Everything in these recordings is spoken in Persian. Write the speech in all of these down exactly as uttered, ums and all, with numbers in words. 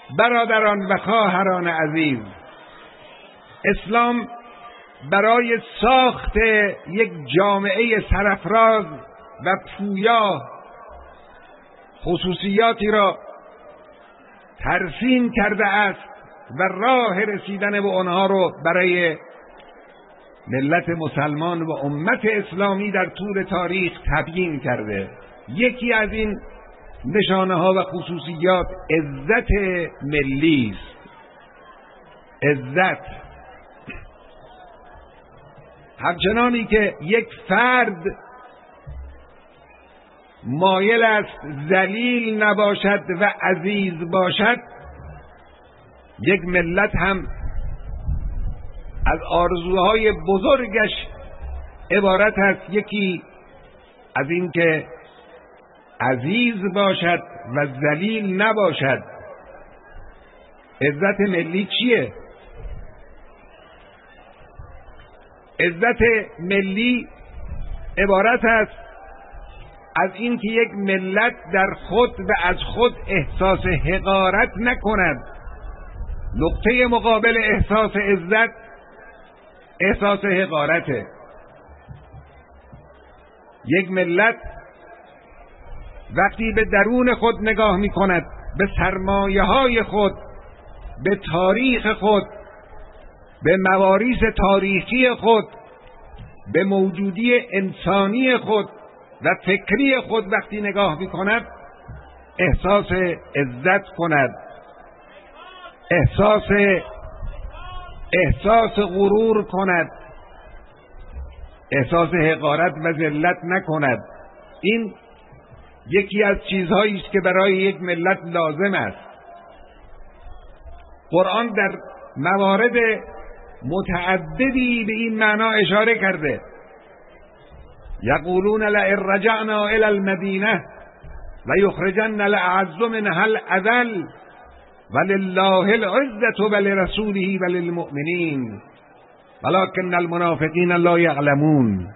برادران و خواهران عزیز، اسلام برای ساخت یک جامعه سرافراز و پویا خصوصیاتی را ترسیم کرده است و راه رسیدن به آنها را برای ملت مسلمان و امت اسلامی در طول تاریخ تبیین کرده. یکی از این نشانه ها و خصوصیات عزت ملی است. عزت، همچنانی که یک فرد مایل است ذلیل نباشد و عزیز باشد، یک ملت هم از آرزوهای بزرگش عبارت است یکی از این که عزیز باشد و ذلیل نباشد. عزت ملی چیه؟ عزت ملی عبارت است از این که یک ملت در خود و از خود احساس حقارت نکند. نقطه مقابل احساس عزت احساس حقارته. یک ملت وقتی به درون خود نگاه می کند، به سرمایه های خود، به تاریخ خود، به مواریث تاریخی خود، به موجودی انسانی خود و فکری خود وقتی نگاه می کند، احساس عزت کند، احساس احساس غرور کند، احساس حقارت و ذلت نکند. این یکی از چیزهایی است که برای یک ملت لازم است. قرآن در موارد متعددی به این معنا اشاره کرده. یقولون لئن رجعنا الی المدینه لیخرجن الاعز منها الاذل ولله العزة ولرسوله وللمؤمنین ولکن المنافقین لا یعلمون.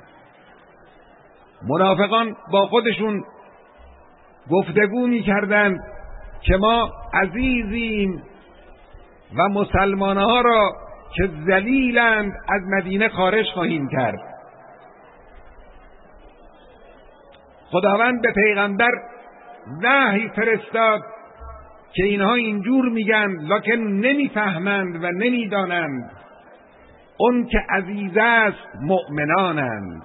منافقان با خودشون گفتگو می کردند که ما عزیزیم و مسلمانها را که ذلیلند از مدینه خارج خواهیم کرد. خداوند به پیغمبر وحی فرستاد که اینها اینجور میگن لکن نمیفهمند و نمیدانند اون که عزیز است مؤمنانند.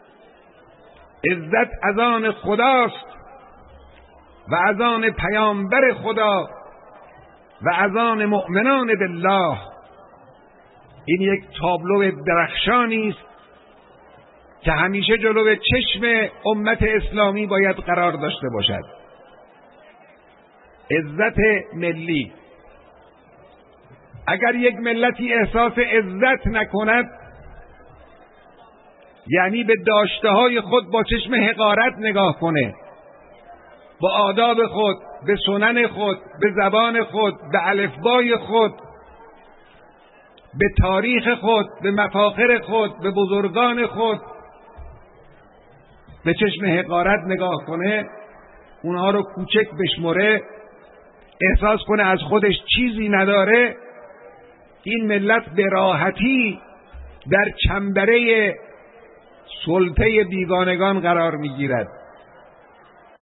عزت از آن خداست و از آن پیامبر خدا و از آن مؤمنان بالله. این یک تابلو درخشانی است که همیشه جلو چشم امت اسلامی باید قرار داشته باشد. عزت ملی. اگر یک ملتی احساس عزت نکند، یعنی به داشته های خود با چشم حقارت نگاه کنه، با آداب خود، به سنن خود، به زبان خود، به الفبای خود، به تاریخ خود، به مفاخر خود، به بزرگان خود به چشم حقارت نگاه کنه، اونها رو کوچک بشمره، احساس کنه از خودش چیزی نداره، این ملت به راحتی در چنبره سلطه بیگانگان قرار میگیرد.